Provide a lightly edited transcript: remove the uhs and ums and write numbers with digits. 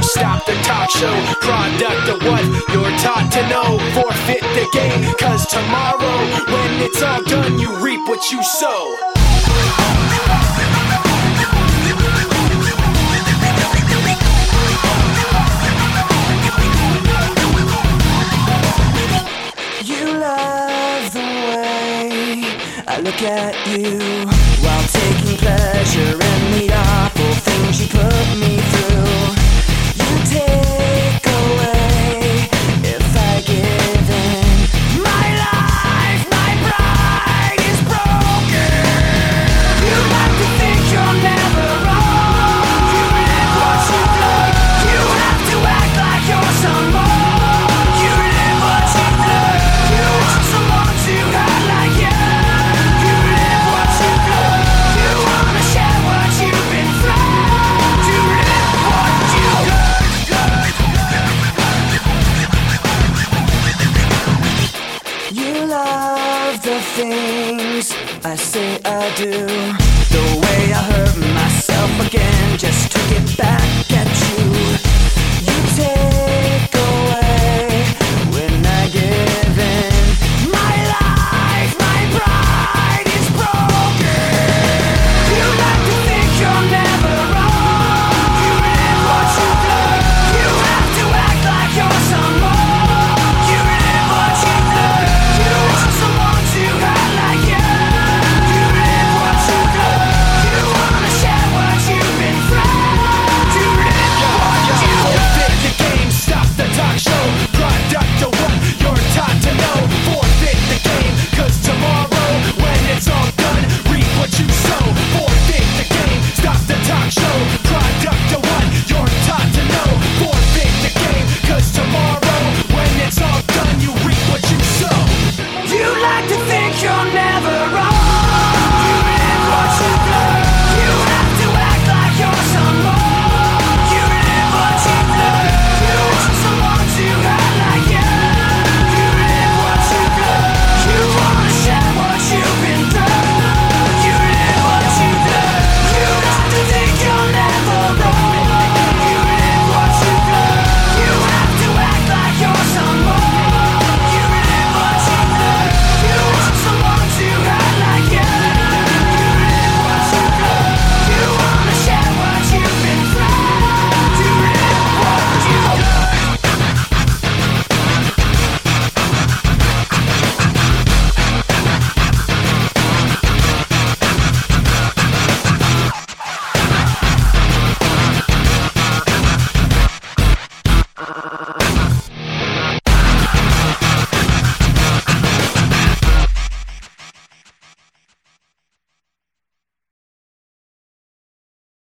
stop the talk show. Product of what you're taught to know. Forfeit the game, cause tomorrow, when it's all done, you reap what you sow. I look at you while taking pleasure in the awful things you put me through. You take away if I give in. My life, my pride is broken. You like to think you're never wrong. You live what you learn. You have to act like you're someone. You live what you learn. You want someone to hurt like you. Things I say I do, the way I hurt myself again just to get back at you.